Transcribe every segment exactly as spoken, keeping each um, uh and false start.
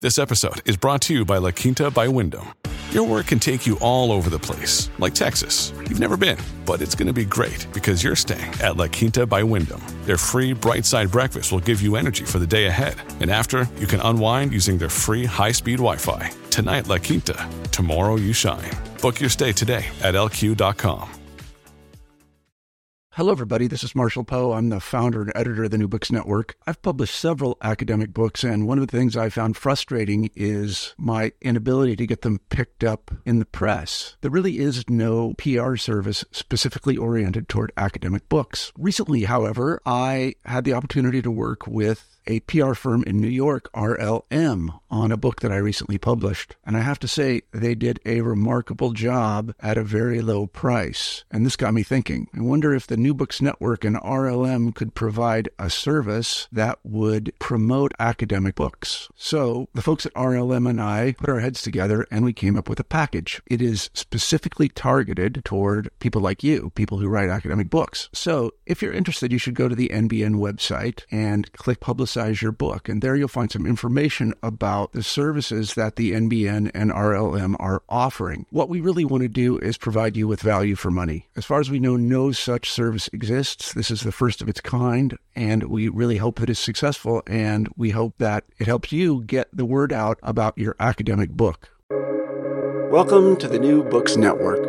This episode is brought to you by La Quinta by Wyndham. Your work can take you all over the place, like Texas. You've never been, but it's going to be great because you're staying at La Quinta by Wyndham. Their free Bright Side breakfast will give you energy for the day ahead. And after, you can unwind using their free high-speed Wi-Fi. Tonight, La Quinta. Tomorrow, you shine. Book your stay today at L Q dot com. Hello, everybody. This is Marshall Poe. I'm the founder and editor of the New Books Network. I've published several academic books, and one of the things I found frustrating is my inability to get them picked up in the press. There really is no P R service specifically oriented toward academic books. Recently, however, I had the opportunity to work with a P R firm in New York, R L M, on a book that I recently published. And I have to say, they did a remarkable job at a very low price. And this got me thinking. I wonder if the New Books Network and R L M could provide a service that would promote academic books. So the folks at R L M and I put our heads together and we came up with a package. It is specifically targeted toward people like you, people who write academic books. So if you're interested, you should go to the N B N website and click Publicize your book. And there you'll find some information about the services that the N B N and R L M are offering. What we really want to do is provide you with value for money. As far as we know, no such service exists. This is the first of its kind, and we really hope that it's successful, and we hope that it helps you get the word out about your academic book. Welcome to the New Books Network.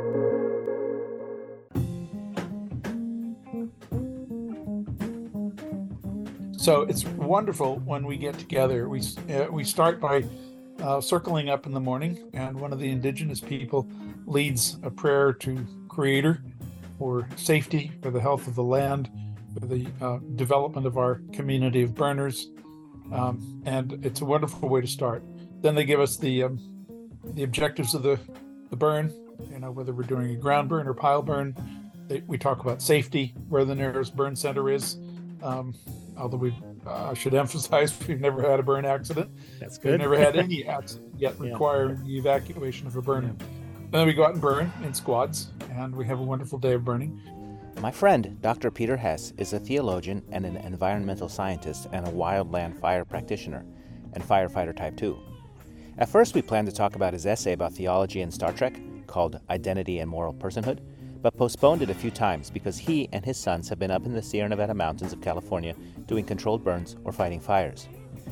So it's wonderful when we get together. We uh, we start by uh, circling up in the morning, and one of the indigenous people leads a prayer to Creator for safety, for the health of the land, for the uh, development of our community of burners, um, and it's a wonderful way to start. Then they give us the um, the objectives of the the burn. You know, whether we're doing a ground burn or pile burn. They, we talk about safety, where the nearest burn center is. Um, Although we uh, should emphasize we've never had a burn accident. That's good. We've never had any accident yet requiring yeah. the evacuation of a burn. Yeah. And then we go out and burn in squads, and we have a wonderful day of burning. My friend, Doctor Peter Hess, is a theologian and an environmental scientist and a wildland fire practitioner and firefighter type two. At first, we planned to talk about his essay about theology and Star Trek called Identity and Moral Personhood, but postponed it a few times because he and his sons have been up in the Sierra Nevada mountains of California doing controlled burns or fighting fires.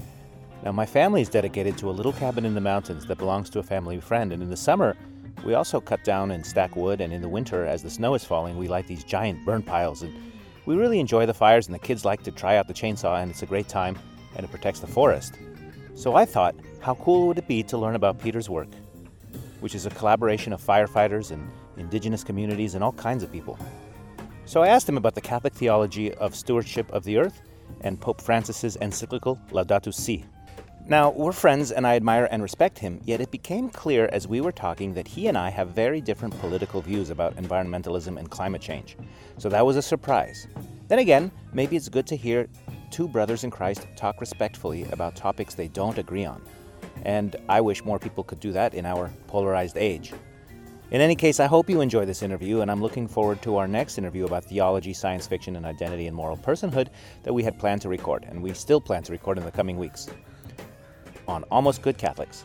Now, my family is dedicated to a little cabin in the mountains that belongs to a family friend, and in the summer, we also cut down and stack wood, and in the winter, as the snow is falling, we light these giant burn piles, and we really enjoy the fires, and the kids like to try out the chainsaw, and it's a great time, and it protects the forest. So I thought, how cool would it be to learn about Peter's work, which is a collaboration of firefighters and indigenous communities and all kinds of people. So I asked him about the Catholic theology of stewardship of the earth and Pope Francis's encyclical Laudato Si. Now, we're friends and I admire and respect him, yet it became clear as we were talking that he and I have very different political views about environmentalism and climate change. So that was a surprise. Then again, maybe it's good to hear two brothers in Christ talk respectfully about topics they don't agree on. And I wish more people could do that in our polarized age. In any case, I hope you enjoy this interview, and I'm looking forward to our next interview about theology, science fiction, and identity and moral personhood that we had planned to record, and we still plan to record in the coming weeks, on Almost Good Catholics.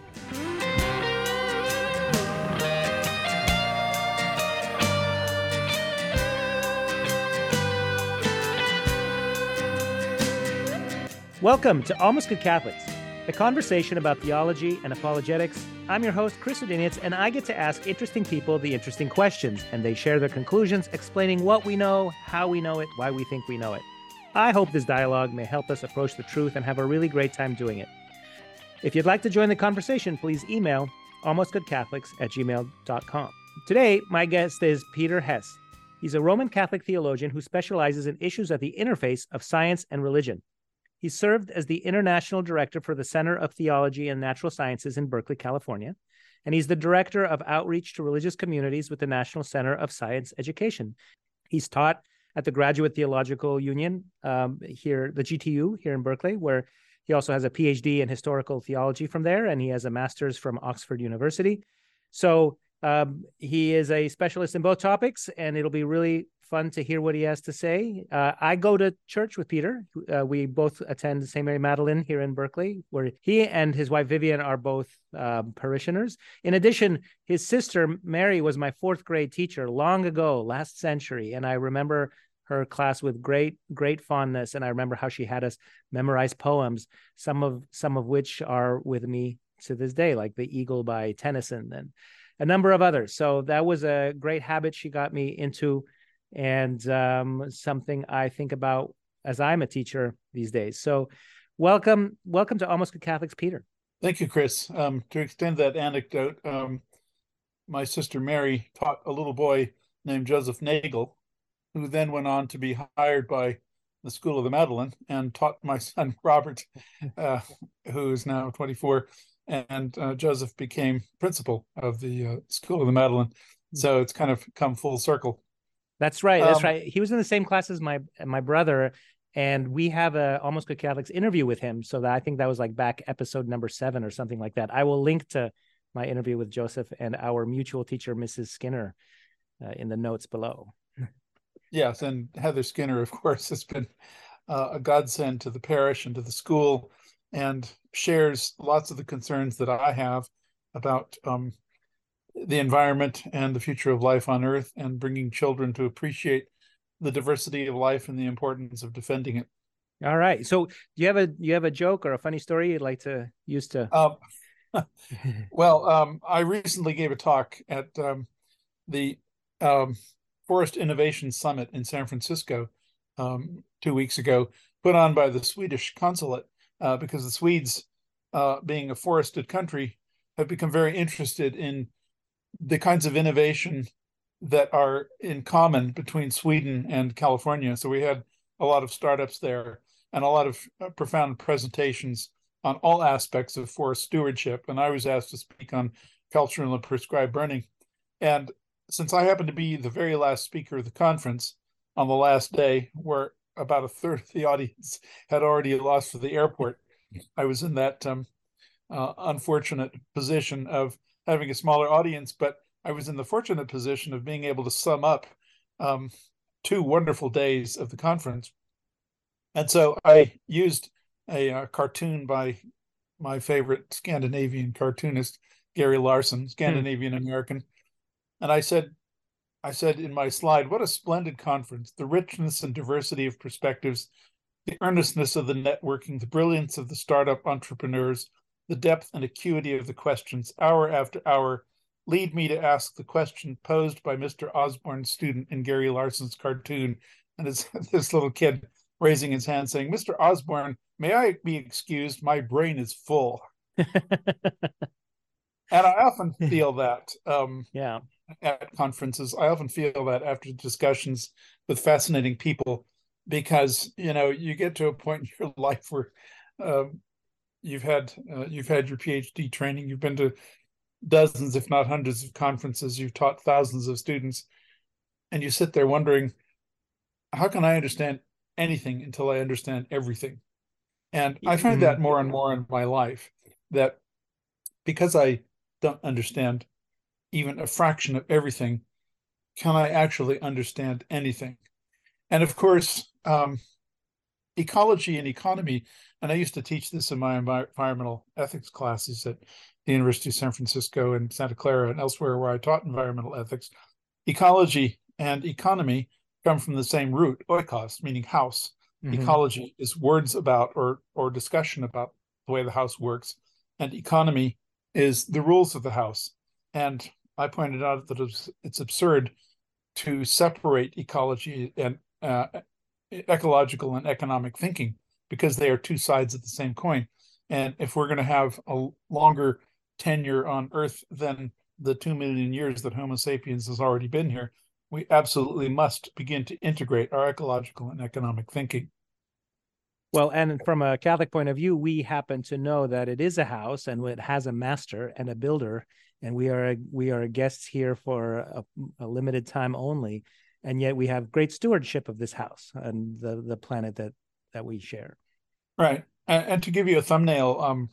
Welcome to Almost Good Catholics, a conversation about theology and apologetics. I'm your host, Chris Odinius, and I get to ask interesting people the interesting questions, and they share their conclusions, explaining what we know, how we know it, why we think we know it. I hope this dialogue may help us approach the truth and have a really great time doing it. If you'd like to join the conversation, please email almostgoodcatholics at gmail dot com. Today, my guest is Peter Hess. He's a Roman Catholic theologian who specializes in issues at the interface of science and religion. He served as the International Director for the Center of Theology and Natural Sciences in Berkeley, California, and he's the Director of Outreach to Religious Communities with the National Center of Science Education. He's taught at the Graduate Theological Union um, here, the G T U here in Berkeley, where he also has a P H D in historical theology from there, and he has a master's from Oxford University. So um, he is a specialist in both topics, and it'll be really fun to hear what he has to say. Uh, I go to church with Peter. Uh, we both attend Saint Mary Magdalene here in Berkeley, where he and his wife Vivian are both um, parishioners. In addition, his sister Mary was my fourth grade teacher long ago, last century, and I remember her class with great, great fondness. And I remember how she had us memorize poems, some of some of which are with me to this day, like The Eagle by Tennyson and a number of others. So that was a great habit she got me into, and um, something I think about as I'm a teacher these days. So welcome, welcome to Almost Good Catholics, Peter. Thank you, Chris. Um, to extend that anecdote, um, my sister Mary taught a little boy named Joseph Nagel, who then went on to be hired by the School of the Madeleine and taught my son Robert, uh, who is now twenty-four, and uh, Joseph became principal of the uh, School of the Madeleine. So it's kind of come full circle. That's right. That's um, right. He was in the same class as my my brother, and we have a Almost Good Catholics interview with him. So that I think that was like back episode number seven or something like that. I will link to my interview with Joseph and our mutual teacher, Missus Skinner, uh, in the notes below. Yes, and Heather Skinner, of course, has been uh, a godsend to the parish and to the school, and shares lots of the concerns that I have about um, the environment and the future of life on Earth, and bringing children to appreciate the diversity of life and the importance of defending it. All right. So do you have a you have a joke or a funny story you'd like to use to? Um, well, um, I recently gave a talk at um, the um, Forest Innovation Summit in San Francisco um, two weeks ago, put on by the Swedish consulate, uh, because the Swedes, uh, being a forested country, have become very interested in the kinds of innovation that are in common between Sweden and California. So we had a lot of startups there and a lot of uh, profound presentations on all aspects of forest stewardship. And I was asked to speak on cultural and prescribed burning. And since I happened to be the very last speaker of the conference on the last day, where about a third of the audience had already lost to the airport, I was in that um, uh, unfortunate position of having a smaller audience, but I was in the fortunate position of being able to sum up um, two wonderful days of the conference. And so I used a, a cartoon by my favorite Scandinavian cartoonist, Gary Larson, Scandinavian American. And I said, I said in my slide, what a splendid conference, the richness and diversity of perspectives, the earnestness of the networking, the brilliance of the startup entrepreneurs, the depth and acuity of the questions, hour after hour, lead me to ask the question posed by Mister Osborne's student in Gary Larson's cartoon. And it's this little kid raising his hand saying, Mister Osborne, may I be excused? My brain is full. And I often feel that. Um, yeah. At conferences, I often feel that after discussions with fascinating people, because you know you get to a point in your life where uh, you've had uh, you've had your PhD training, you've been to dozens, if not hundreds, of conferences, you've taught thousands of students, and you sit there wondering, how can I understand anything until I understand everything? And I find that more and more in my life, that because I don't understand even a fraction of everything, can I actually understand anything? And of course, um, ecology and economy, and I used to teach this in my environmental ethics classes at the University of San Francisco and Santa Clara and elsewhere where I taught environmental ethics. Ecology and economy come from the same root, oikos, meaning house. Mm-hmm. Ecology is words about or or discussion about the way the house works, and economy is the rules of the house. And I pointed out that it's, it's absurd to separate ecology and uh, ecological and economic thinking, because they are two sides of the same coin. And if we're going to have a longer tenure on Earth than the two million years that Homo sapiens has already been here, we absolutely must begin to integrate our ecological and economic thinking. Well, and from a Catholic point of view, we happen to know that it is a house and it has a master and a builder, and we are we are guests here for a, a limited time only, and yet we have great stewardship of this house and the the planet that that we share. Right, and, and to give you a thumbnail um,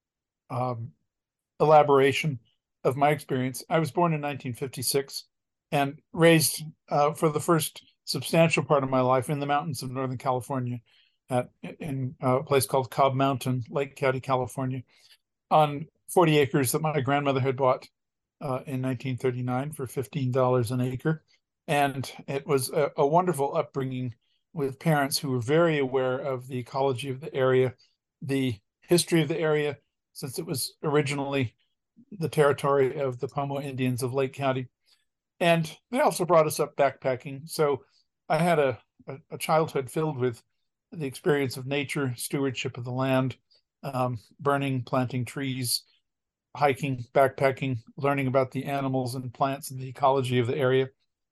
um, elaboration of my experience, I was born in nineteen fifty-six and raised uh, for the first substantial part of my life in the mountains of Northern California, at in a place called Cobb Mountain, Lake County, California, on forty acres that my grandmother had bought uh, in nineteen thirty-nine for fifteen dollars an acre. And it was a, a wonderful upbringing with parents who were very aware of the ecology of the area, the history of the area, since it was originally the territory of the Pomo Indians of Lake County. And they also brought us up backpacking. So I had a, a, a childhood filled with the experience of nature, stewardship of the land, um, burning, planting trees, hiking, backpacking, learning about the animals and plants and the ecology of the area.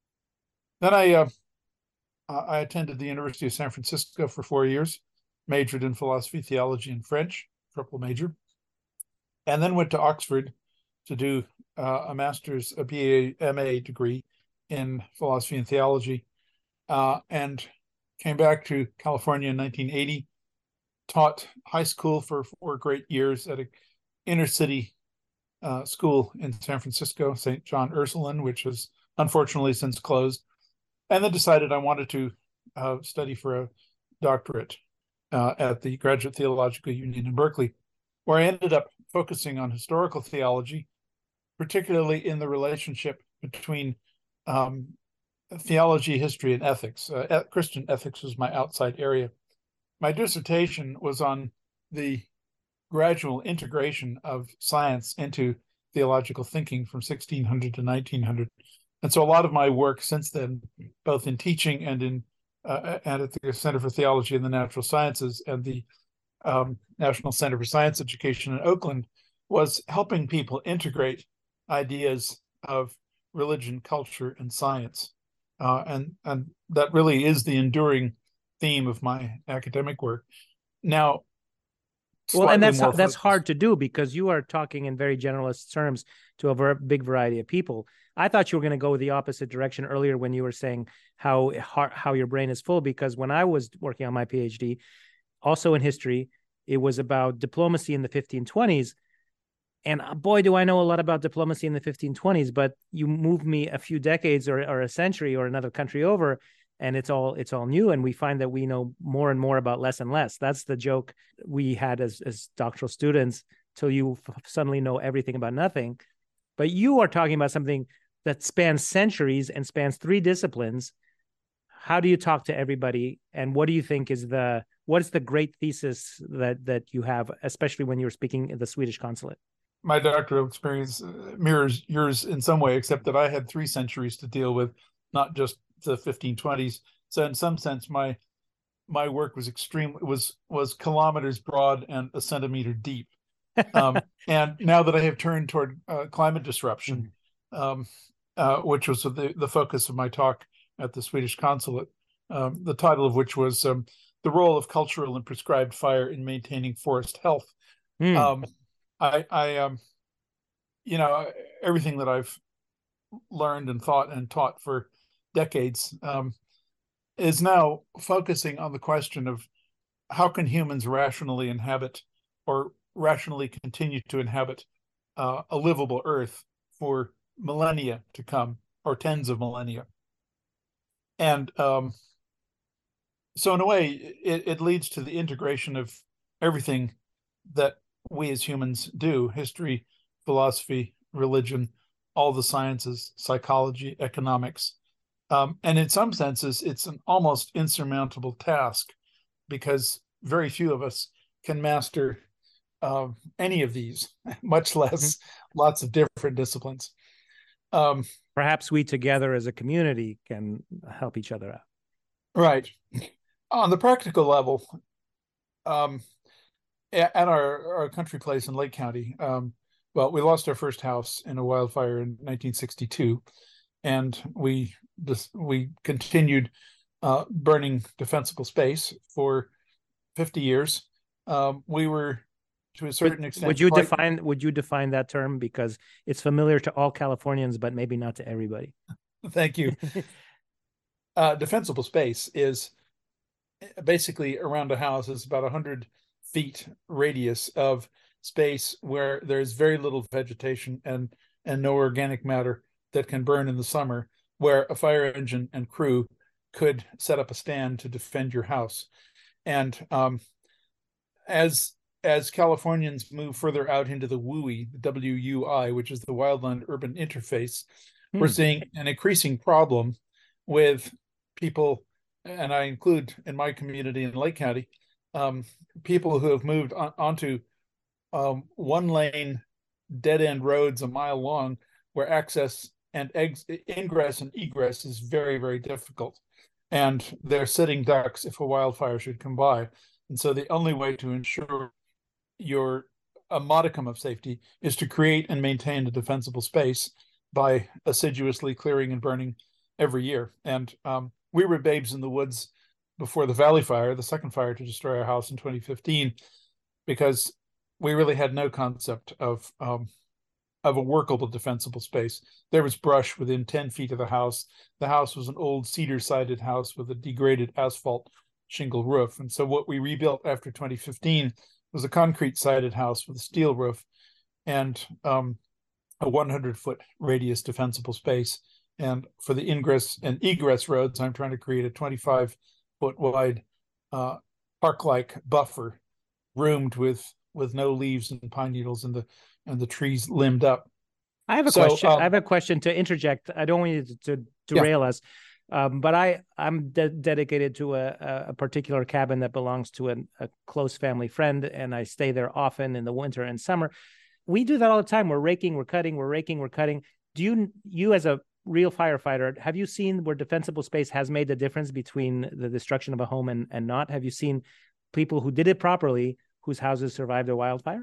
Then I uh, I attended the University of San Francisco for four years, majored in philosophy, theology, and French, triple major, and then went to Oxford to do uh, a master's, a B A, M A degree in philosophy and theology, uh, and came back to California in nineteen eighty, taught high school for four great years at an inner city uh, school in San Francisco, Saint John Ursuline, which has unfortunately since closed, and then decided I wanted to uh, study for a doctorate uh, at the Graduate Theological Union in Berkeley, where I ended up focusing on historical theology, particularly in the relationship between um, theology, history, and ethics. Uh, Christian ethics was my outside area. My dissertation was on the gradual integration of science into theological thinking from sixteen hundred to nineteen hundred. And so a lot of my work since then, both in teaching and in uh, and at the Center for Theology and the Natural Sciences and the um, National Center for Science Education in Oakland, was helping people integrate ideas of religion, culture, and science. Uh, and, and that really is the enduring theme of my academic work. Now, well, and that's that's focused. hard to do because you are talking in very generalist terms to a very big variety of people. I thought you were going to go the opposite direction earlier when you were saying how how your brain is full, because when I was working on my PhD, also in history, it was about diplomacy in the fifteen twenties. And boy, do I know a lot about diplomacy in the fifteen twenties, but you move me a few decades or, or a century or another country over, and it's all it's all new. And we find that we know more and more about less and less. That's the joke we had as, as doctoral students, till you f- suddenly know everything about nothing. But you are talking about something that spans centuries and spans three disciplines. How do you talk to everybody? And what do you think is the, what is the great thesis that, that you have, especially when you're speaking at the Swedish consulate? My doctoral experience mirrors yours in some way, except that I had three centuries to deal with, not just the fifteen twenties. So in some sense, my my work was extreme, was was kilometers broad and a centimeter deep. Um, and now that I have turned toward uh, climate disruption, mm-hmm. um, uh, which was the, the focus of my talk at the Swedish consulate, um, the title of which was um, The Role of Cultural and Prescribed Fire in Maintaining Forest Health. Mm. Um, I, I um, you know, everything that I've learned and thought and taught for decades um, is now focusing on the question of how can humans rationally inhabit or rationally continue to inhabit uh, a livable Earth for millennia to come, or tens of millennia. And um, so in a way, it, it leads to the integration of everything that we as humans do: history, philosophy, religion, all the sciences, psychology, economics. Um, and in some senses, it's an almost insurmountable task, because very few of us can master uh, any of these, much less mm-hmm. lots of different disciplines. Um, Perhaps we together as a community can help each other out. Right. On the practical level, um, at our, our country place in Lake County, um, well, we lost our first house in a wildfire in nineteen sixty-two, and we just, we continued uh, burning defensible space for fifty years. Um, we were, to a certain would, extent, would you quite... define would you define that term, because it's familiar to all Californians, but maybe not to everybody? Thank you. uh, defensible space is basically around a house is about one hundred feet radius of space where there's very little vegetation and and no organic matter that can burn in the summer, where a fire engine and crew could set up a stand to defend your house. And um, as as Californians move further out into the W U I, the W U I, which is the wildland urban interface, hmm. we're seeing an increasing problem with people, and I include in my community in Lake County, um, people who have moved on, onto um, one lane dead end roads a mile long where access and ex- ingress and egress is very, very difficult. And they're sitting ducks if a wildfire should come by. And so the only way to ensure your a modicum of safety is to create and maintain a defensible space by assiduously clearing and burning every year. And um, we were babes in the woods before the Valley Fire, the second fire to destroy our house in twenty fifteen, because we really had no concept of um, of a workable defensible space. There was brush within ten feet of the house. The house was an old cedar-sided house with a degraded asphalt shingle roof. And so what we rebuilt after twenty fifteen was a concrete-sided house with a steel roof and um, a one hundred foot radius defensible space. And for the ingress and egress roads, I'm trying to create a twenty-five foot wide uh, park-like buffer roomed with with no leaves and pine needles and the and the trees limbed up. I have a so, question. um, I have a question to interject. I don't want you to, to derail yeah. us, um, but I I'm de- dedicated to a, a particular cabin that belongs to an, a close family friend, and I stay there often in the winter and summer. We do that all the time. We're raking, we're cutting, we're raking, we're cutting. Do you you as a real firefighter, have you seen where defensible space has made the difference between the destruction of a home and, and not? Have you seen people who did it properly whose houses survived a wildfire?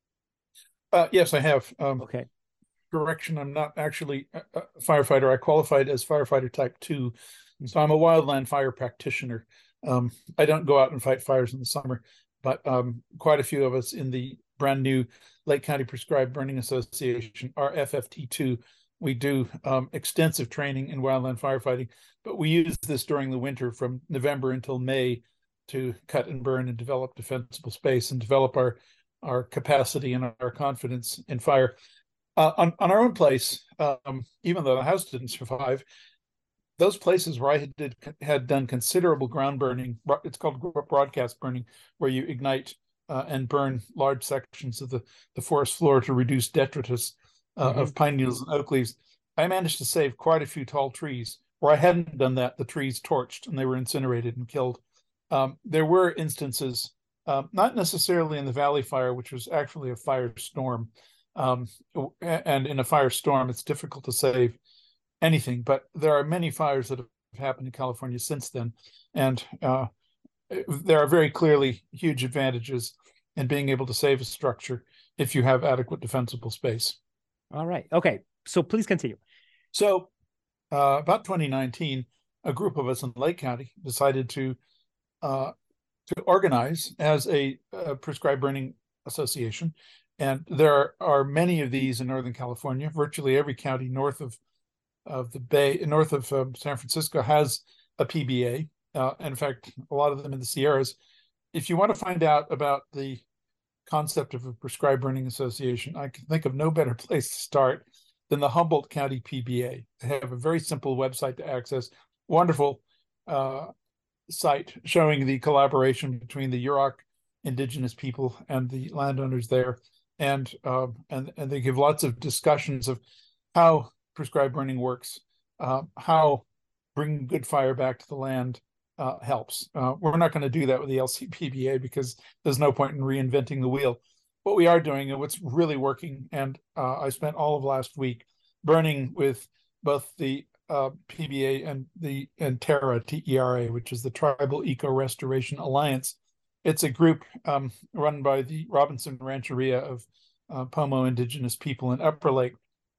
Uh, yes, I have. Um, okay. Correction, I'm not actually a firefighter. I qualified as firefighter type two. So I'm a wildland fire practitioner. Um, I don't go out and fight fires in the summer, but um, quite a few of us in the brand new Lake County Prescribed Burning Association, our F F T two, we do um, extensive training in wildland firefighting, but we use this during the winter from November until May to cut and burn and develop defensible space and develop our our capacity and our confidence in fire. Uh, on, on our own place, um, even though the house didn't survive, those places where I had, did, had done considerable ground burning, it's called broadcast burning, where you ignite uh, and burn large sections of the, the forest floor to reduce detritus uh, mm-hmm. of pine needles and oak leaves. I managed to save quite a few tall trees. Where I hadn't done that, the trees torched and they were incinerated and killed. Um, there were instances, uh, not necessarily in the Valley Fire, which was actually a firestorm. Um, and in a firestorm, it's difficult to save anything, but there are many fires that have happened in California since then. And uh, there are very clearly huge advantages in being able to save a structure if you have adequate defensible space. All right. Okay. So please continue. So uh, about twenty nineteen, a group of us in Lake County decided to uh, to organize as a, a prescribed burning association. And there are many of these in Northern California. Virtually every county north of of the Bay, north of um, San Francisco, has a P B A. Uh, in fact, a lot of them in the Sierras. If you want to find out about the concept of a prescribed burning association, I can think of no better place to start than the Humboldt County P B A. They have a very simple website to access. Wonderful uh, site showing the collaboration between the Yurok indigenous people and the landowners there. And, uh, and and they give lots of discussions of how prescribed burning works, uh, how bringing good fire back to the land uh, helps. Uh, we're not going to do that with the L C P B A because there's no point in reinventing the wheel. What we are doing and what's really working, and uh, I spent all of last week burning with both the uh, P B A and the and TERRA, T E R A, which is the Tribal Eco Restoration Alliance. It's a group um, run by the Robinson Rancheria of uh, Pomo indigenous people in Upper Lake.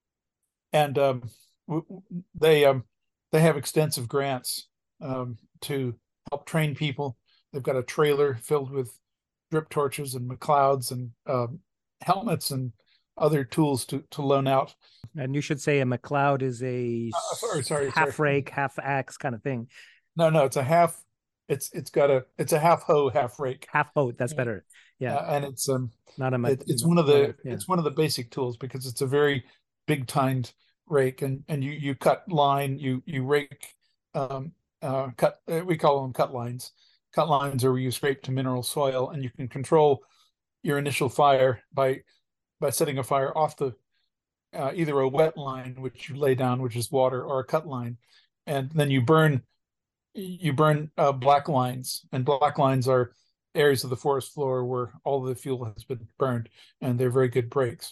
And um, w- they um, they have extensive grants um, to help train people. They've got a trailer filled with drip torches and McLeods and um, helmets and other tools to, to loan out. And you should say a McLeod is a uh, sorry, sorry, half sorry. rake, half axe kind of thing. No, no, it's a half. It's it's got a it's a half hoe, half rake. Half hoe. That's better. Yeah, uh, and it's um not a. It, it's one of the yeah. it's one of the basic tools because it's a very big tined rake, and and you you cut line, you you rake, um, uh, cut. We call them cut lines. Cut lines are where you scrape to mineral soil, and you can control your initial fire by by setting a fire off the uh, either a wet line, which you lay down, which is water, or a cut line, and then you burn you burn uh, black lines, and black lines are areas of the forest floor where all the fuel has been burned, and they're very good breaks.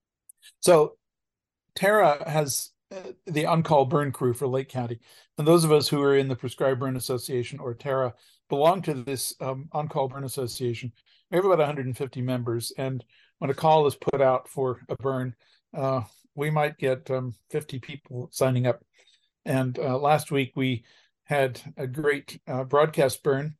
So Terra has uh, the on-call burn crew for Lake County, and those of us who are in the Prescribed Burn Association or Terra belong to this um, on-call burn association. We have about one hundred fifty members, and when a call is put out for a burn, uh, we might get um, fifty people signing up. And uh, last week we had a great uh, broadcast burn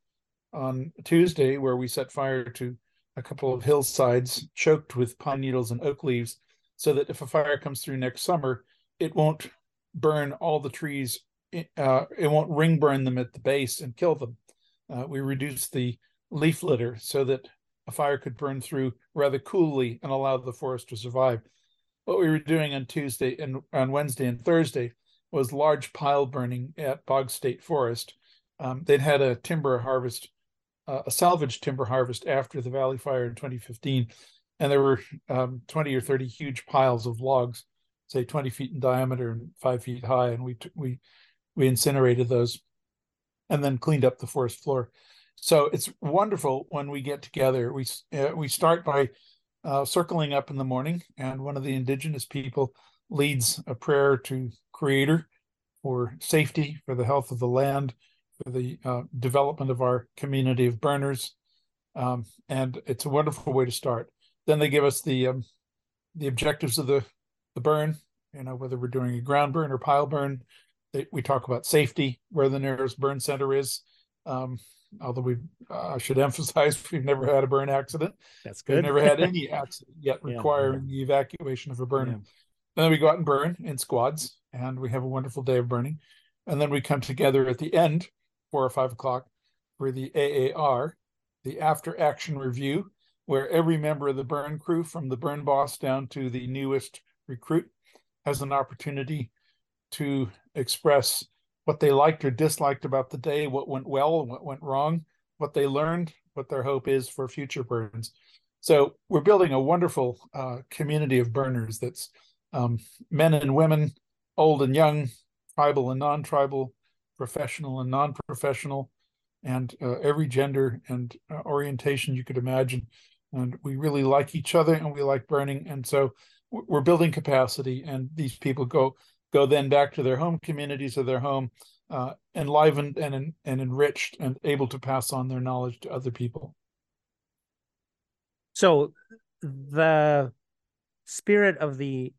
on Tuesday where we set fire to a couple of hillsides choked with pine needles and oak leaves, so that if a fire comes through next summer, it won't burn all the trees. Uh, it won't ring burn them at the base and kill them. Uh, we reduced the leaf litter so that a fire could burn through rather coolly and allow the forest to survive. What we were doing on Tuesday and on Wednesday and Thursday was large pile burning at Bog State Forest. Um, they'd had a timber harvest, uh, a salvage timber harvest after the Valley Fire in twenty fifteen, and there were um, twenty or thirty huge piles of logs, say twenty feet in diameter and five feet high, and we we we incinerated those, and then cleaned up the forest floor. So it's wonderful when we get together. We uh, we start by uh, circling up in the morning, and one of the indigenous people leads a prayer to Creator for safety, for the health of the land, for the uh, development of our community of burners, um, and it's a wonderful way to start. Then they give us the um, the objectives of the the burn. You know, whether we're doing a ground burn or pile burn. They, we talk about safety, where the nearest burn center is. Um, although we, uh, I should emphasize, we've never had a burn accident. That's good. We've never had any accident yet requiring yeah. the evacuation of a burn. Yeah. And then we go out and burn in squads, and we have a wonderful day of burning. And then we come together at the end, four or five o'clock, for the A A R, the After Action Review, where every member of the burn crew, from the burn boss down to the newest recruit, has an opportunity to express what they liked or disliked about the day, what went well and what went wrong, what they learned, what their hope is for future burns. So we're building a wonderful uh, community of burners that's um, men and women, old and young, tribal and non-tribal, professional and non-professional, and uh, every gender and uh, orientation you could imagine. And we really like each other, and we like burning. And so we're building capacity, and these people go go then back to their home communities or their home, uh, enlivened and and enriched, and able to pass on their knowledge to other people. So the spirit of the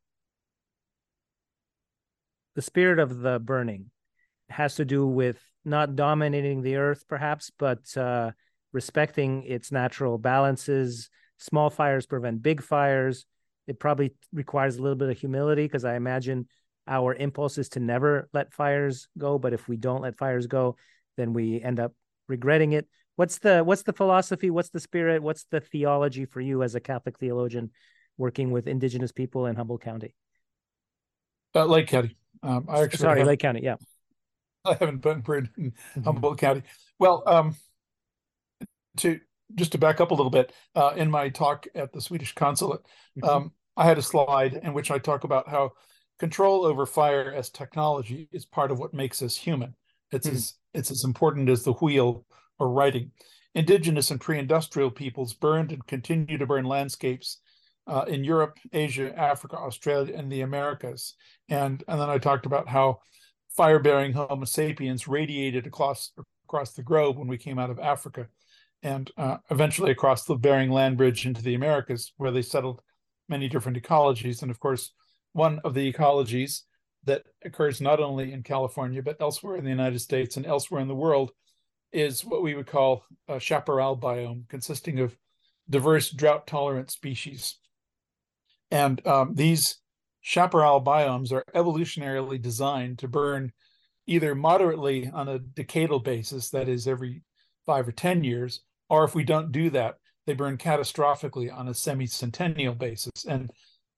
the spirit of the burning has to do with not dominating the earth, perhaps, but uh, respecting its natural balances. Small fires prevent big fires. It probably requires a little bit of humility, because I imagine our impulse is to never let fires go, but if we don't let fires go, then we end up regretting it. What's the what's the philosophy? What's the spirit? What's the theology for you as a Catholic theologian working with Indigenous people in Humboldt County? Uh, Lake County. Um, I actually Sorry, Lake County, yeah. I haven't been burned in mm-hmm. Humboldt County. Well, um, to just to back up a little bit, uh, in my talk at the Swedish consulate, mm-hmm. um, I had a slide in which I talk about how control over fire as technology is part of what makes us human. It's mm-hmm. as it's as important as the wheel or writing. Indigenous and pre-industrial peoples burned and continue to burn landscapes uh, in Europe, Asia, Africa, Australia, and the Americas. And, and then I talked about how fire-bearing Homo sapiens radiated across, across the globe when we came out of Africa, and uh, eventually across the Bering Land Bridge into the Americas, where they settled many different ecologies. And of course, one of the ecologies that occurs not only in California, but elsewhere in the United States and elsewhere in the world is what we would call a chaparral biome, consisting of diverse drought-tolerant species. And um, these chaparral biomes are evolutionarily designed to burn either moderately on a decadal basis, that is every five or ten years, or if we don't do that, they burn catastrophically on a semi-centennial basis. And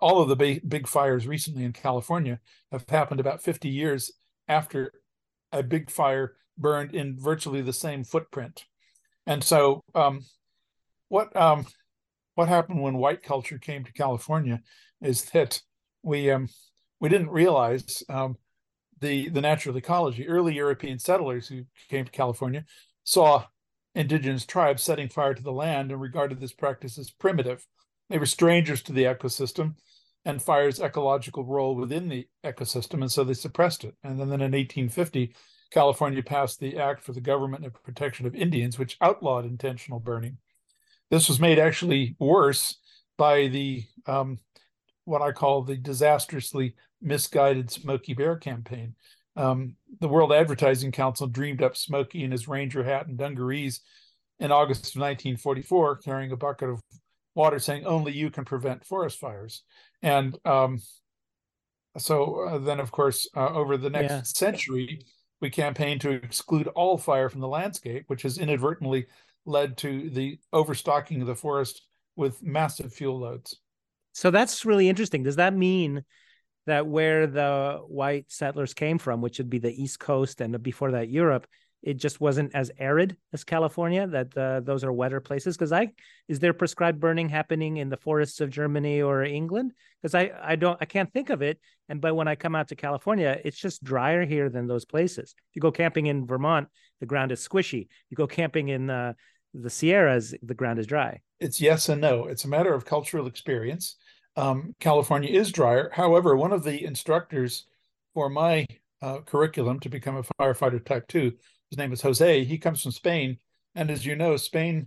all of the big, big fires recently in California have happened about fifty years after a big fire burned in virtually the same footprint. And so um, what um, what happened when white culture came to California is that we um, we didn't realize um, the the natural ecology. Early European settlers who came to California saw indigenous tribes setting fire to the land and regarded this practice as primitive. They were strangers to the ecosystem and fire's ecological role within the ecosystem, and so they suppressed it. And then in eighteen fifty, California passed the Act for the Government and Protection of Indians, which outlawed intentional burning. This was made actually worse by the um, what I call the disastrously misguided Smokey Bear campaign. Um, the World Advertising Council dreamed up Smokey in his ranger hat and dungarees in August of nineteen forty-four, carrying a bucket of water, saying, "Only you can prevent forest fires." And um, so uh, then, of course, uh, over the next Yeah. century, we campaigned to exclude all fire from the landscape, which has inadvertently led to the overstocking of the forest with massive fuel loads. So that's really interesting. Does that mean that where the white settlers came from, which would be the East Coast and before that Europe, it just wasn't as arid as California, that uh, those are wetter places? Because I, is there prescribed burning happening in the forests of Germany or England? Because I, I don't, I can't think of it. And but when I come out to California, it's just drier here than those places. If you go camping in Vermont, the ground is squishy. You go camping in uh, the Sierras, the ground is dry. It's yes and no. It's a matter of cultural experience. Um, California is drier. However, one of the instructors for my uh, curriculum to become a firefighter type two, his name is Jose. He comes from Spain. And as you know, Spain,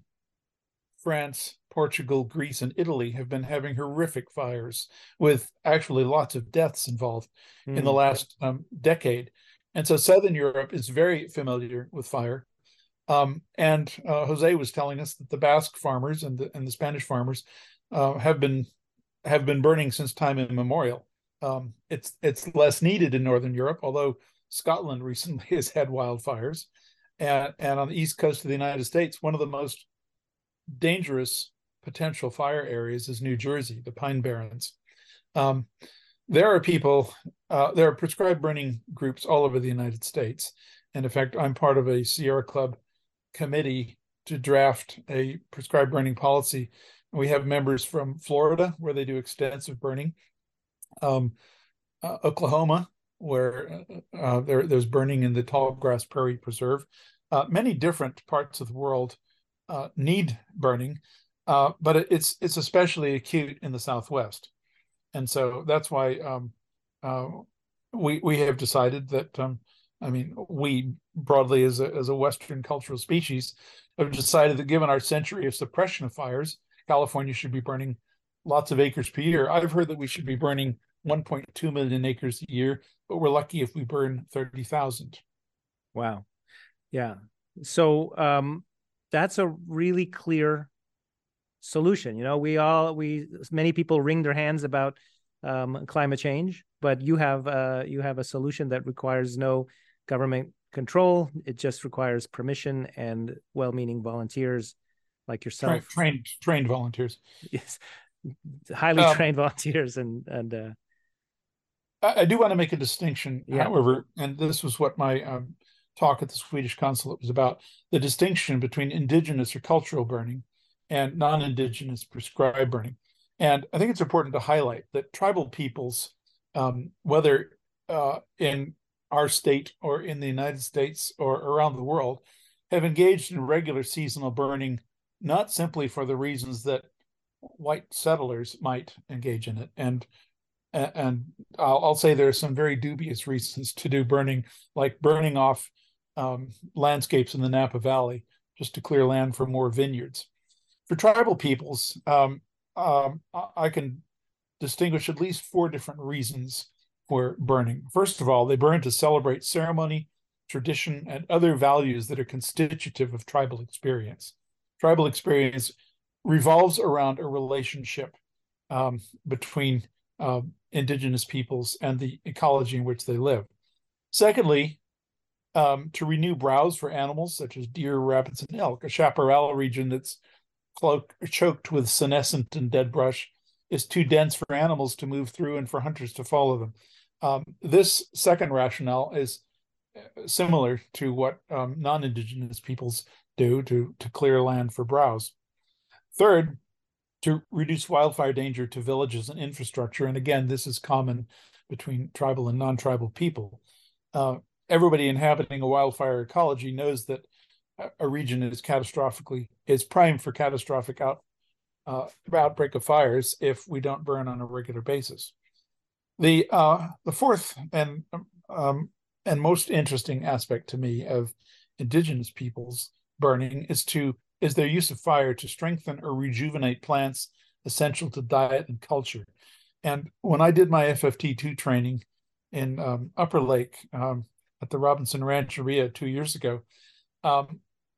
France, Portugal, Greece, and Italy have been having horrific fires with actually lots of deaths involved mm. in the last um, decade. And so Southern Europe is very familiar with fire. Um, and uh, Jose was telling us that the Basque farmers and the, and the Spanish farmers uh, have been have been burning since time immemorial. Um, it's it's less needed in Northern Europe, although Scotland recently has had wildfires. And, and on the east coast of the United States, one of the most dangerous potential fire areas is New Jersey, the Pine Barrens. Um, there are people, uh, there are prescribed burning groups all over the United States. And in fact, I'm part of a Sierra Club committee to draft a prescribed burning policy. We have members from Florida, where they do extensive burning, um, uh, Oklahoma, where uh, there, there's burning in the Tallgrass Prairie Preserve. Uh, many different parts of the world uh, need burning, uh, but it, it's it's especially acute in the Southwest. And so that's why um, uh, we we have decided that, um, I mean, we broadly as a, as a Western cultural species have decided that given our century of suppression of fires, California should be burning lots of acres per year. I've heard that we should be burning one point two million acres a year, but we're lucky if we burn thirty thousand. Wow. Yeah. So um, that's a really clear solution. You know, we all, we, many people wring their hands about um, climate change, but you have, uh, you have a solution that requires no government control. It just requires permission and well-meaning volunteers like yourself. Trained, trained, trained volunteers. Yes. Highly um, trained volunteers. And, and, uh, I, I do want to make a distinction, yeah. however, and this was what my um, talk at the Swedish consulate was about, the distinction between indigenous or cultural burning and non-indigenous prescribed burning. And I think it's important to highlight that tribal peoples, um, whether uh, in our state or in the United States or around the world, have engaged in regular seasonal burning, not simply for the reasons that white settlers might engage in it. And and I'll, I'll say there are some very dubious reasons to do burning, like burning off um, landscapes in the Napa Valley just to clear land for more vineyards. For tribal peoples, um, um, I can distinguish at least four different reasons for burning. First of all, they burn to celebrate ceremony, tradition, and other values that are constitutive of tribal experience. Tribal experience revolves around a relationship um, between uh, indigenous peoples and the ecology in which they live. Secondly, um, to renew browse for animals such as deer, rabbits, and elk, a chaparral region that's cloaked, choked with senescent and dead brush is too dense for animals to move through and for hunters to follow them. Um, this second rationale is similar to what um, non-Indigenous peoples do to, to clear land for browse. Third, to reduce wildfire danger to villages and infrastructure. And again, this is common between tribal and non-tribal people. Uh, everybody inhabiting a wildfire ecology knows that a region is catastrophically, is primed for catastrophic out, uh, outbreak of fires if we don't burn on a regular basis. The uh, the fourth and um, and most interesting aspect to me of indigenous peoples burning is to is their use of fire to strengthen or rejuvenate plants essential to diet and culture. And when I did my F F T two training in um, Upper Lake um, at the Robinson Rancheria two years ago, um,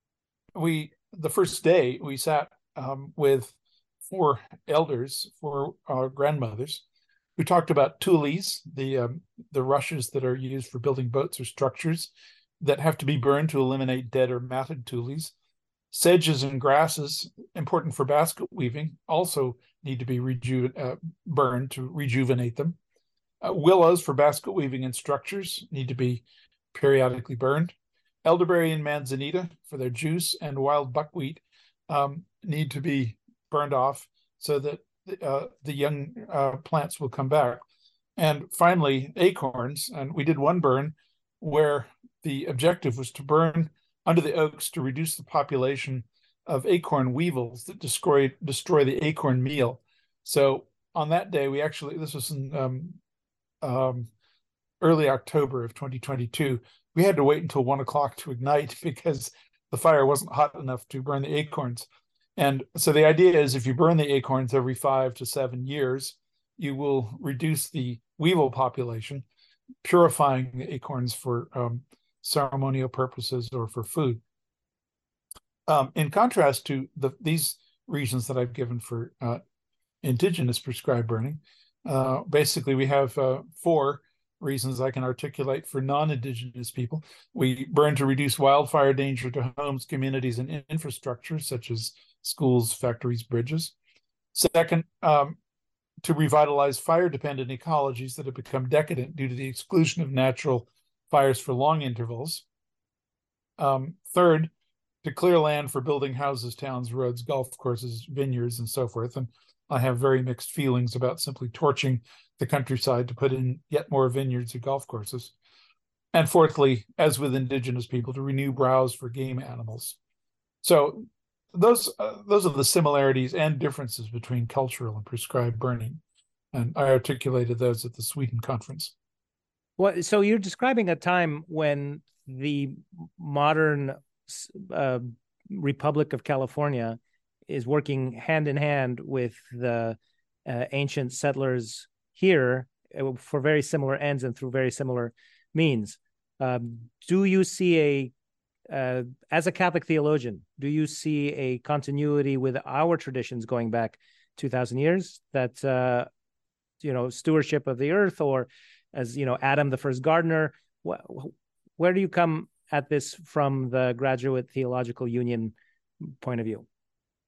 we the first day we sat um, with four elders, four uh, grandmothers. We talked about tules, the um, the rushes that are used for building boats or structures that have to be burned to eliminate dead or matted tules. Sedges and grasses, important for basket weaving, also need to be reju- uh, burned to rejuvenate them. Uh, willows for basket weaving and structures need to be periodically burned. Elderberry and manzanita for their juice and wild buckwheat um, need to be burned off so that uh, the young uh, plants will come back. And finally, acorns. And we did one burn where the objective was to burn under the oaks to reduce the population of acorn weevils that destroy, destroy the acorn meal. So on that day, we actually, this was in um, um, early October of twenty twenty-two, we had to wait until one o'clock to ignite because the fire wasn't hot enough to burn the acorns. And so the idea is if you burn the acorns every five to seven years, you will reduce the weevil population, purifying the acorns for um, ceremonial purposes or for food. Um, in contrast to the, these reasons that I've given for uh, indigenous prescribed burning, uh, basically we have uh, four reasons I can articulate for non-Indigenous people. We burn to reduce wildfire danger to homes, communities, and infrastructure, such as schools, factories, bridges. Second, um, to revitalize fire-dependent ecologies that have become decadent due to the exclusion of natural fires for long intervals. Um, third, to clear land for building houses, towns, roads, golf courses, vineyards, and so forth. And I have very mixed feelings about simply torching the countryside to put in yet more vineyards and golf courses. And fourthly, as with indigenous people, to renew browse for game animals. So those uh, those are the similarities and differences between cultural and prescribed burning. And I articulated those at the Sweden conference. Well, so you're describing a time when the modern uh, Republic of California is working hand in hand with the uh, ancient settlers here for very similar ends and through very similar means. Um, do you see a, uh, as a Catholic theologian, do you see a continuity with our traditions going back two thousand years that, uh, you know, stewardship of the earth, or as, you know, Adam, the first gardener? Wh- where do you come at this from the Graduate Theological Union point of view?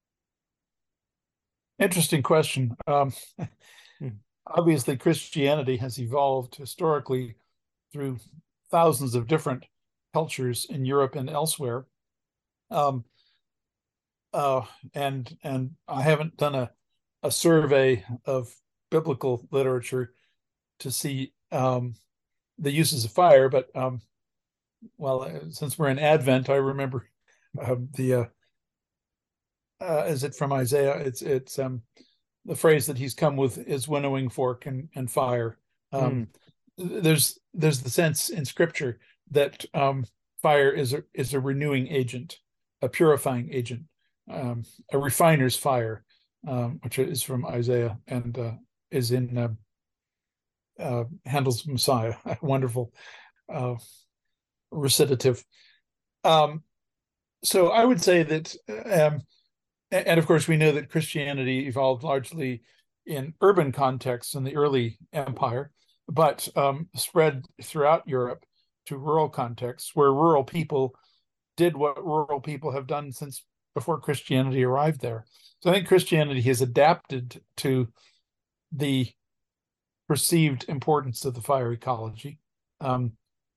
Interesting question. Um, hmm. Obviously, Christianity has evolved historically through thousands of different cultures in Europe and elsewhere. Um, uh, and and I haven't done a, a survey of biblical literature to see um, the uses of fire, but um, well, since we're in Advent, I remember uh, the uh, uh, is it from Isaiah? It's it's um, the phrase that he's come with his winnowing fork and, and fire. Um, mm. There's there's the sense in Scripture that um, fire is a is a renewing agent, a purifying agent, um, a refiner's fire, um, which is from Isaiah and uh, is in uh, uh, Handel's Messiah. A wonderful uh, recitative. Um, so I would say that. Um, And of course, we know that Christianity evolved largely in urban contexts in the early empire, but um, spread throughout Europe to rural contexts where rural people did what rural people have done since before Christianity arrived there. So I think Christianity has adapted to the perceived importance of the fire ecology. Um,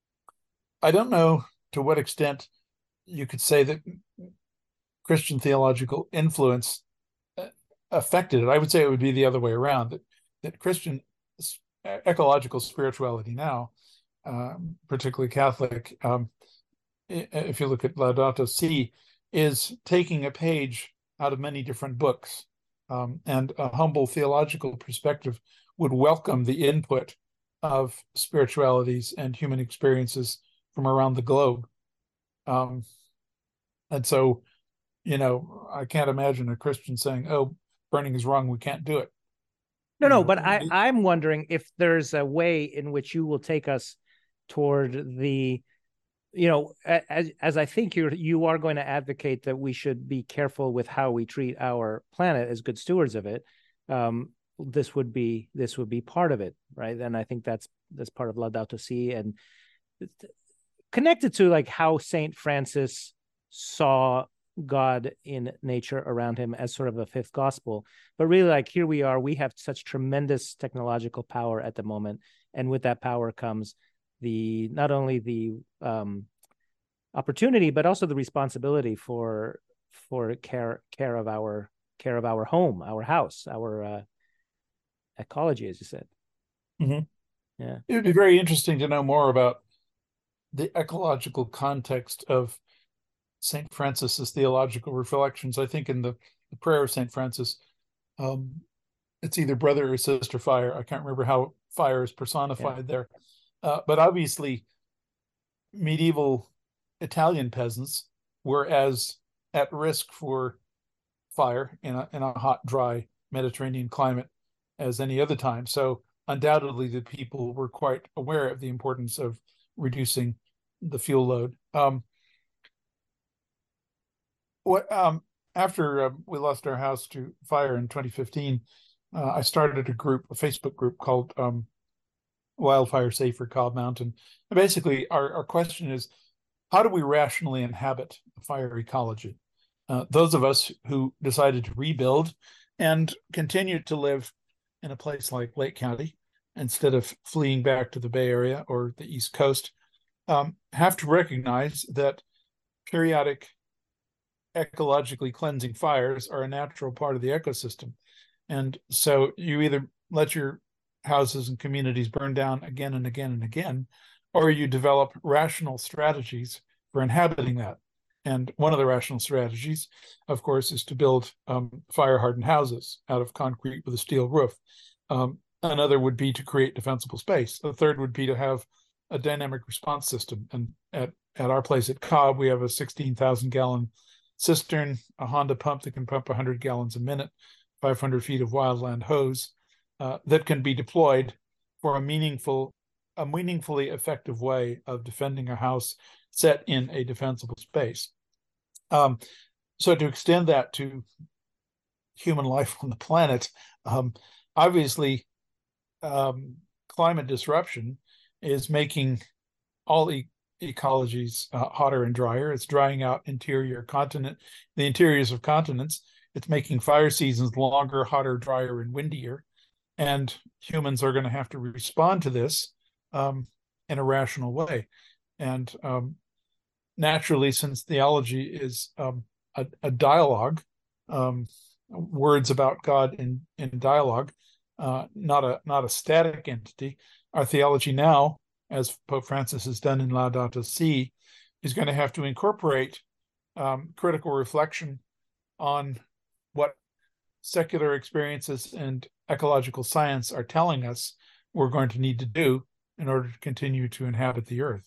I don't know to what extent you could say that Christian theological influence affected it. I would say it would be the other way around, that, that Christian ecological spirituality now, um, particularly Catholic, um, if you look at Laudato Si, is taking a page out of many different books, um, and a humble theological perspective would welcome the input of spiritualities and human experiences from around the globe. Um, and so, you know, I can't imagine a Christian saying, "Oh, burning is wrong, we can't do it." No, You no, know, but I, I'm wondering if there's a way in which you will take us toward the, you know, as as I think you're you are going to advocate that we should be careful with how we treat our planet as good stewards of it. Um, this would be this would be part of it, right? And I think that's that's part of Laudato Si, and connected to like how Saint Francis saw God in nature around him as sort of a fifth gospel. But really, like, here we are, we have such tremendous technological power at the moment, and with that power comes the not only the um opportunity but also the responsibility for for care care of our care of our home, our house, our uh ecology, as you said. Mm-hmm. Yeah, it would be very interesting to know more about the ecological context of Saint Francis's theological reflections. I think in the, the prayer of Saint Francis, um, it's either brother or sister fire. I can't remember how fire is personified yeah. there. Uh, but obviously, medieval Italian peasants were as at risk for fire in a, in a hot, dry Mediterranean climate as any other time. So undoubtedly, the people were quite aware of the importance of reducing the fuel load. Um, What um, after uh, we lost our house to fire in twenty fifteen, uh, I started a group, a Facebook group called um, Wildfire Safe for Cobb Mountain. And basically, our, our question is, how do we rationally inhabit a fire ecology? Uh, those of us who decided to rebuild and continue to live in a place like Lake County instead of fleeing back to the Bay Area or the East Coast um, have to recognize that periodic ecologically cleansing fires are a natural part of the ecosystem. And so you either let your houses and communities burn down again and again and again, or you develop rational strategies for inhabiting that. And one of the rational strategies, of course, is to build um, fire-hardened houses out of concrete with a steel roof. Um, another would be to create defensible space. The third would be to have a dynamic response system. And at, at our place at Cobb, we have a sixteen thousand gallon cistern, a Honda pump that can pump one hundred gallons a minute, five hundred feet of wildland hose uh, that can be deployed for a meaningful, a meaningfully effective way of defending a house set in a defensible space. Um, so to extend that to human life on the planet, um, obviously um, climate disruption is making all e- ecologies uh, hotter and drier. It's drying out interior continent, the interiors of continents. It's making fire seasons longer, hotter, drier, and windier. And humans are going to have to respond to this um, in a rational way. And um, naturally, since theology is um, a, a dialogue, um, words about God in, in dialogue, uh, not a not a static entity, our theology now, as Pope Francis has done in Laudato Si, is going to have to incorporate um, critical reflection on what secular experiences and ecological science are telling us we're going to need to do in order to continue to inhabit the earth.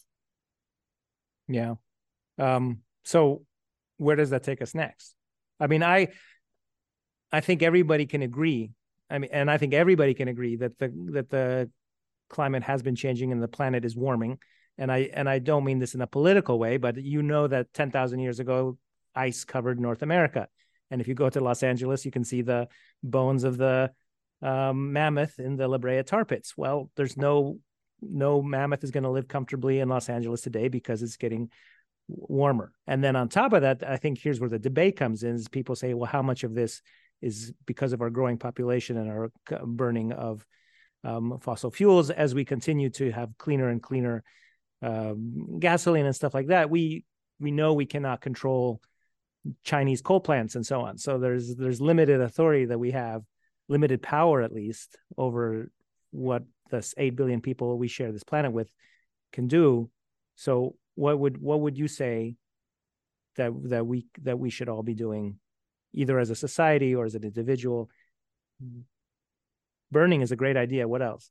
Yeah. Um, so where does that take us next? I mean, I I think everybody can agree. I mean, and I think everybody can agree that the that the climate has been changing and the planet is warming. And I and I don't mean this in a political way, but you know that ten thousand years ago, ice covered North America. And if you go to Los Angeles, you can see the bones of the um, mammoth in the La Brea tar pits. Well, there's no no mammoth is going to live comfortably in Los Angeles today because it's getting warmer. And then on top of that, I think here's where the debate comes in: is people say, well, how much of this is because of our growing population and our burning of um, fossil fuels. As we continue to have cleaner and cleaner um, gasoline and stuff like that, we we know we cannot control Chinese coal plants and so on. So there's there's limited authority that we have, limited power at least, over what the eight billion people we share this planet with can do. So what would what would you say that that we that we should all be doing, either as a society or as an individual? Burning is a great idea. What else?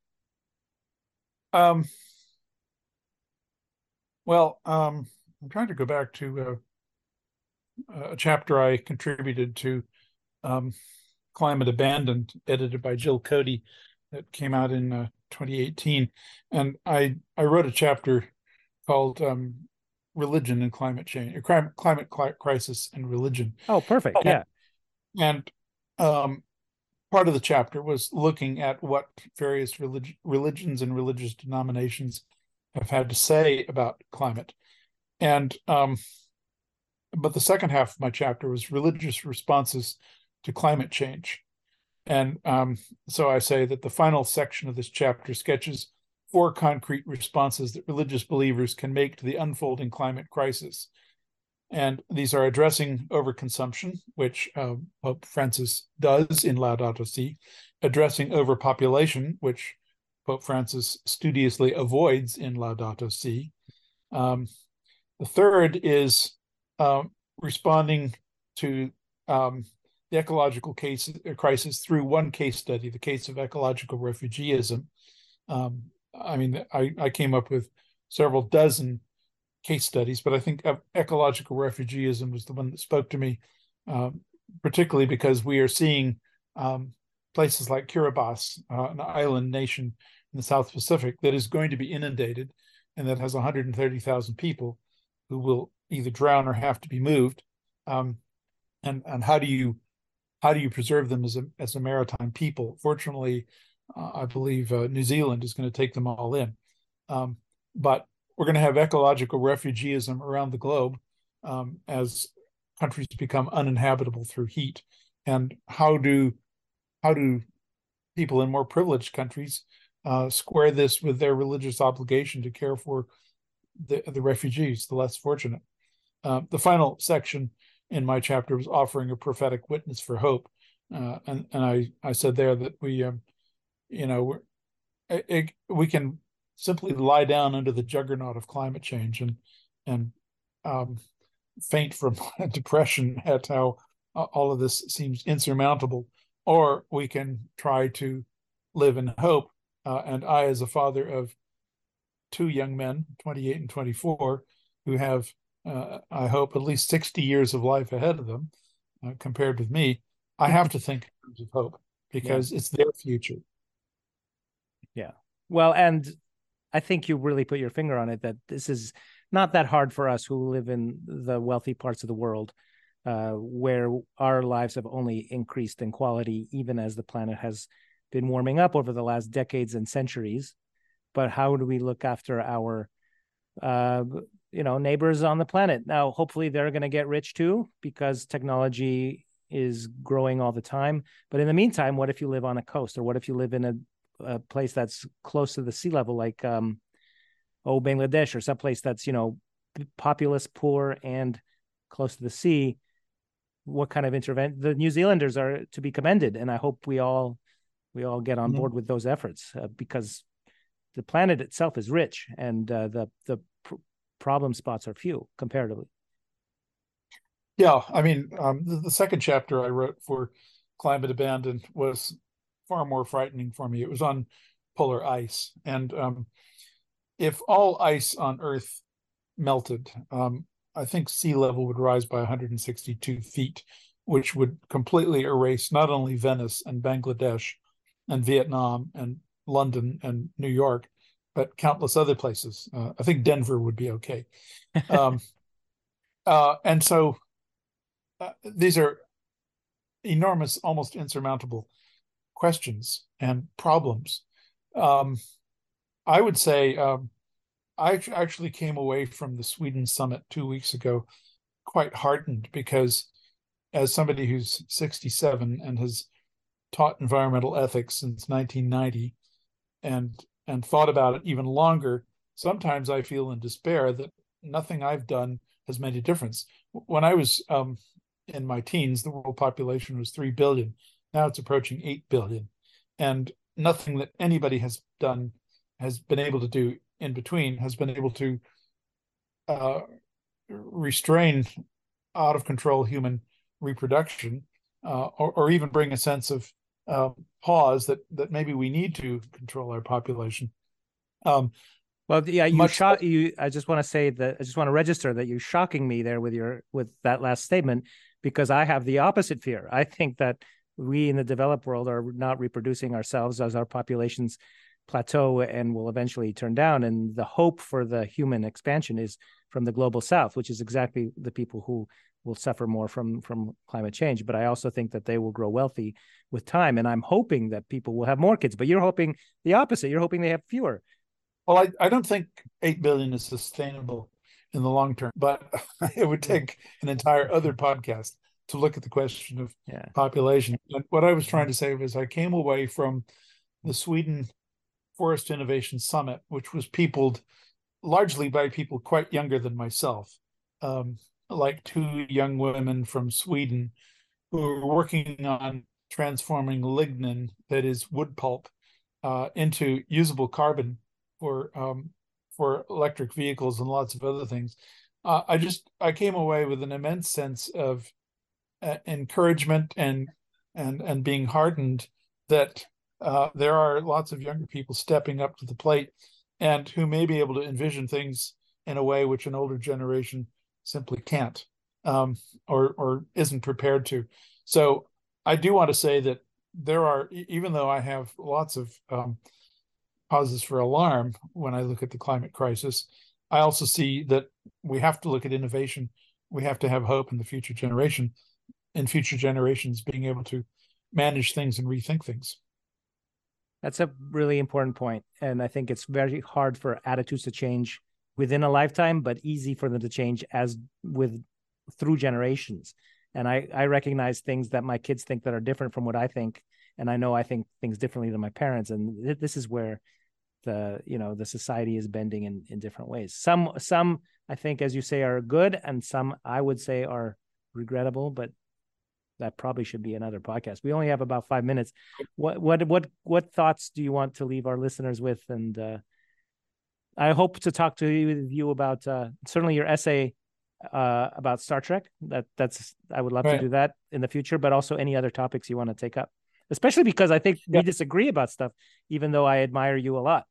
Um, well, um, I'm trying to go back to uh, a chapter I contributed to, um, Climate Abandoned, edited by Jill Cody, that came out in uh, twenty eighteen. And I, I wrote a chapter called um, Religion and Climate Change, or Climate Crisis and Religion. Oh, perfect. And, yeah. And um, part of the chapter was looking at what various relig- religions and religious denominations have had to say about climate. And um, but the second half of my chapter was religious responses to climate change. And um, so I say that the final section of this chapter sketches four concrete responses that religious believers can make to the unfolding climate crisis. And these are addressing overconsumption, which uh, Pope Francis does in Laudato Si, addressing overpopulation, which Pope Francis studiously avoids in Laudato Si. Um, the third is uh, responding to um, the ecological case, crisis through one case study, the case of ecological refugeeism. Um, I mean, I, I came up with several dozen case studies, but I think ecological refugeeism was the one that spoke to me, uh, particularly because we are seeing um, places like Kiribati, uh, an island nation in the South Pacific that is going to be inundated, and that has one hundred thirty thousand people who will either drown or have to be moved. Um, and and how do you how do you preserve them as a as a maritime people? Fortunately, uh, I believe uh, New Zealand is going to take them all in, um, but we're going to have ecological refugeeism around the globe um, as countries become uninhabitable through heat. And how do how do people in more privileged countries uh, square this with their religious obligation to care for the, the refugees, the less fortunate? Uh, the final section in my chapter was offering a prophetic witness for hope, uh, and and I I said there that we, um, you know, we're, it, we can simply lie down under the juggernaut of climate change and and um, faint from depression at how uh, all of this seems insurmountable, or we can try to live in hope. Uh, and I, as a father of two young men, twenty-eight and twenty-four, who have, uh, I hope, at least sixty years of life ahead of them, uh, compared with me, I have to think in terms of hope because yeah. It's their future. Yeah. Well, and I think you really put your finger on it, that this is not that hard for us who live in the wealthy parts of the world, uh, where our lives have only increased in quality, even as the planet has been warming up over the last decades and centuries. But how do we look after our, uh, you know, neighbors on the planet? Now, hopefully they're going to get rich too, because technology is growing all the time. But in the meantime, what if you live on a coast, or what if you live in a a place that's close to the sea level, like um, oh, Bangladesh, or someplace that's, you know, populous, poor, and close to the sea? What kind of intervention? The New Zealanders are to be commended, and I hope we all we all get on mm-hmm. board with those efforts, uh, because the planet itself is rich, and uh, the the pr- problem spots are few comparatively. Yeah, I mean, um, the, the second chapter I wrote for Climate Abandoned was far more frightening for me. It was on polar ice. And um, if all ice on Earth melted, um, I think sea level would rise by one hundred sixty-two feet, which would completely erase not only Venice and Bangladesh and Vietnam and London and New York, but countless other places. Uh, I think Denver would be okay. Um, uh, and so uh, these are enormous, almost insurmountable questions and problems. Um, I would say um, I actually came away from the Sweden summit two weeks ago quite heartened, because as somebody who's sixty-seven and has taught environmental ethics since nineteen ninety and and thought about it even longer, sometimes I feel in despair that nothing I've done has made a difference. When I was um, in my teens, the world population was three billion. Now it's approaching eight billion. And nothing that anybody has done, has been able to do in between, has been able to uh, restrain out of control human reproduction, uh, or, or even bring a sense of uh, pause that that maybe we need to control our population. Um, well, yeah, you much shot you. I just want to say that I just want to register that you're shocking me there with your with that last statement, because I have the opposite fear. I think that we in the developed world are not reproducing ourselves as our populations plateau and will eventually turn down. And the hope for the human expansion is from the global south, which is exactly the people who will suffer more from, from climate change. But I also think that they will grow wealthy with time. And I'm hoping that people will have more kids, but you're hoping the opposite. You're hoping they have fewer. Well, I, I don't think eight billion is sustainable in the long term, but it would take an entire other podcast to look at the question of yeah. population. And what I was trying to say was I came away from the Sweden Forest Innovation Summit, which was peopled largely by people quite younger than myself, um, like two young women from Sweden who were working on transforming lignin, that is wood pulp, uh, into usable carbon for um, for electric vehicles and lots of other things. Uh, I just I came away with an immense sense of uh, encouragement and and and being heartened that uh, there are lots of younger people stepping up to the plate and who may be able to envision things in a way which an older generation simply can't, um, or or isn't prepared to. So I do want to say that there are, even though I have lots of um, causes for alarm when I look at the climate crisis, I also see that we have to look at innovation. We have to have hope in the future generation, in future generations being able to manage things and rethink things. That's a really important point. And I think it's very hard for attitudes to change within a lifetime, but easy for them to change as with through generations. And I, I recognize things that my kids think that are different from what I think. And I know I think things differently than my parents. And th- this is where the, you know, the society is bending in, in different ways. Some, some I think, as you say, are good, and some I would say are regrettable, but that probably should be another podcast. We only have about five minutes. What, what, what, what thoughts do you want to leave our listeners with? And uh, I hope to talk to you, with you about uh, certainly your essay uh, about Star Trek. That that's, I would love right. to do that in the future, but also any other topics you want to take up, especially because I think yeah. we disagree about stuff, even though I admire you a lot.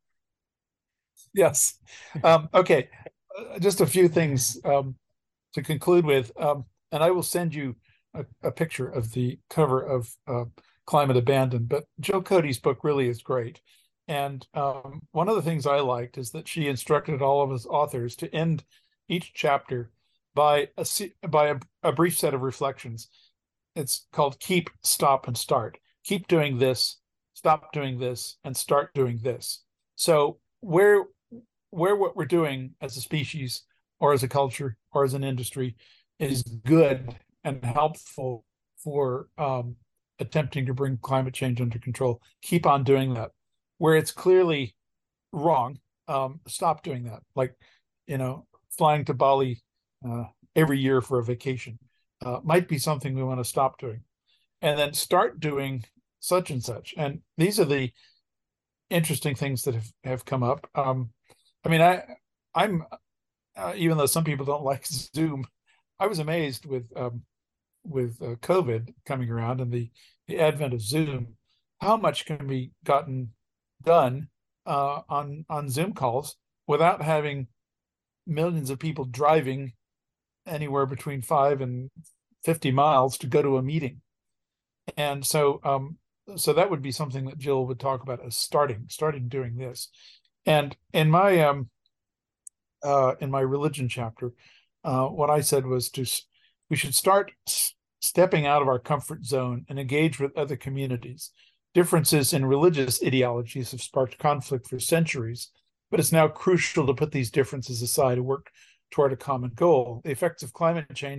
Yes. Um, okay. Uh, just a few things um, to conclude with. Um, and I will send you a, a picture of the cover of uh, Climate Abandoned, but Jill Cody's book really is great. And um, one of the things I liked is that she instructed all of us authors to end each chapter by a, by a, a brief set of reflections. It's called Keep, Stop, and Start. Keep doing this, stop doing this, and start doing this. So where where what we're doing as a species or as a culture or as an industry is good and helpful for um, attempting to bring climate change under control, keep on doing that. Where it's clearly wrong, um, stop doing that. Like, you know, flying to Bali uh, every year for a vacation uh, might be something we want to stop doing. And then start doing such and such. And these are the interesting things that have, have come up. Um, I mean, I, I'm, uh, even though some people don't like Zoom, I was amazed with um, with uh, COVID coming around and the, the advent of Zoom, how much can be gotten done uh, on, on Zoom calls without having millions of people driving anywhere between five and fifty miles to go to a meeting. And so, um, so that would be something that Jill would talk about as starting, starting doing this. And in my, um, uh, in my religion chapter, uh, what I said was to, we should start s- stepping out of our comfort zone and engage with other communities. Differences in religious ideologies have sparked conflict for centuries, but it's now crucial to put these differences aside and work toward a common goal. The effects of climate change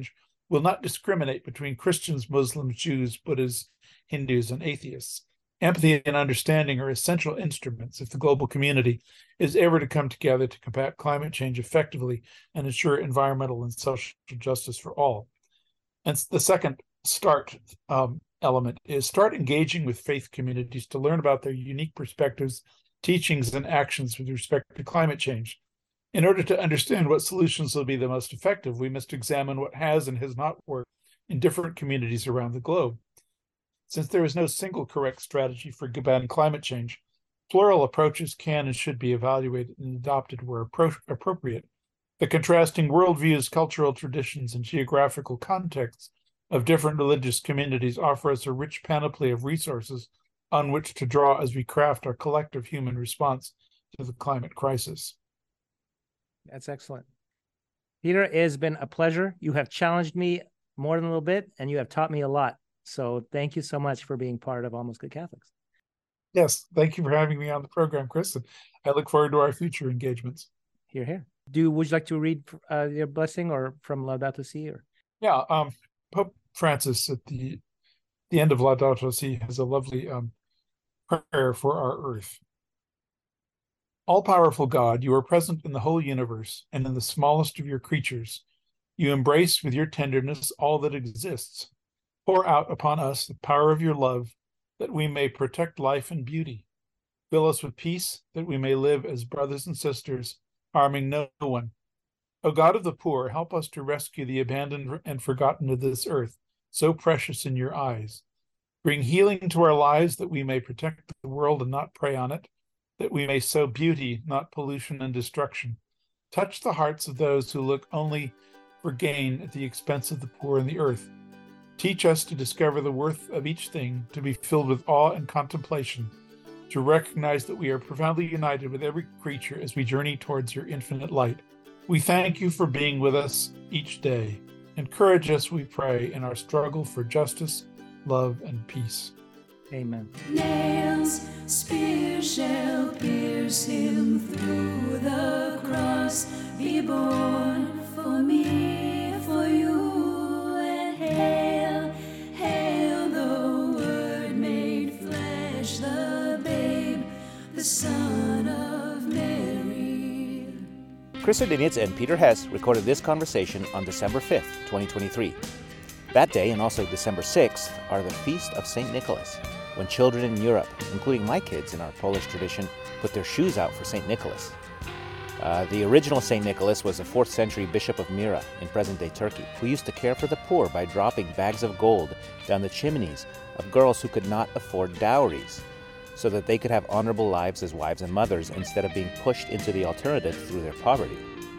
will not discriminate between Christians, Muslims, Jews, Buddhists, Hindus, and atheists. Empathy and understanding are essential instruments if the global community is ever to come together to combat climate change effectively and ensure environmental and social justice for all. And the second start um, element is start engaging with faith communities to learn about their unique perspectives, teachings, and actions with respect to climate change. In order to understand what solutions will be the most effective, we must examine what has and has not worked in different communities around the globe. Since there is no single correct strategy for combating climate change, plural approaches can and should be evaluated and adopted where appro- appropriate. The contrasting worldviews, cultural traditions, and geographical contexts of different religious communities offer us a rich panoply of resources on which to draw as we craft our collective human response to the climate crisis. That's excellent. Peter, it has been a pleasure. You have challenged me more than a little bit, and you have taught me a lot. So thank you so much for being part of Almost Good Catholics. Yes, thank you for having me on the program, Chris. And I look forward to our future engagements. Hear, hear. Do would you like to read uh, your blessing or from Laudato Si? Or yeah, um, Pope Francis at the the end of Laudato Si has a lovely um, prayer for our earth. All-powerful God, you are present in the whole universe and in the smallest of your creatures. You embrace with your tenderness all that exists. Pour out upon us the power of your love, that we may protect life and beauty. Fill us with peace, that we may live as brothers and sisters, harming no one. O God of the poor, help us to rescue the abandoned and forgotten of this earth, so precious in your eyes. Bring healing to our lives, that we may protect the world and not prey on it, that we may sow beauty, not pollution and destruction. Touch the hearts of those who look only for gain at the expense of the poor and the earth. Teach us to discover the worth of each thing, to be filled with awe and contemplation, to recognize that we are profoundly united with every creature as we journey towards your infinite light. We thank you for being with us each day. Encourage us, we pray, in our struggle for justice, love, and peace. Amen. Nails, spear shall pierce him through the cross, be born for me, for you, and hail, hail the Word made flesh, the babe, the Son of Mary. Chris Erdinitz and Peter Hess recorded this conversation on December fifth, twenty twenty-three. That day, and also December sixth, are the Feast of Saint Nicholas, when children in Europe, including my kids in our Polish tradition, put their shoes out for Saint Nicholas. Uh, the original Saint Nicholas was a fourth century bishop of Myra in present-day Turkey, who used to care for the poor by dropping bags of gold down the chimneys of girls who could not afford dowries, so that they could have honorable lives as wives and mothers instead of being pushed into the alternative through their poverty.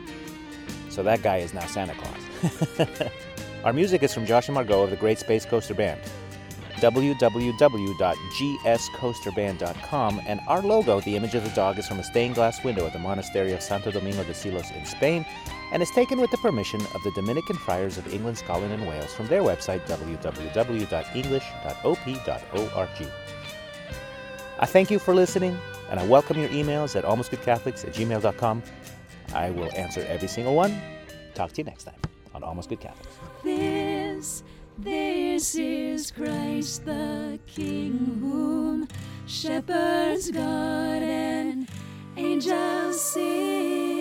So that guy is now Santa Claus. Our music is from Josh and Margot of the Great Space Coaster Band. w w w dot g s coaster band dot com, and our logo, the image of the dog, is from a stained glass window at the Monastery of Santo Domingo de Silos in Spain, and is taken with the permission of the Dominican Friars of England, Scotland, and Wales from their website, w w w dot english dot o p dot org. I thank you for listening, and I welcome your emails at almost good catholics at gmail dot com. I will answer every single one. Talk to you next time on Almost Good Catholics. This, this is Christ the King, whom shepherds guard and angels sing.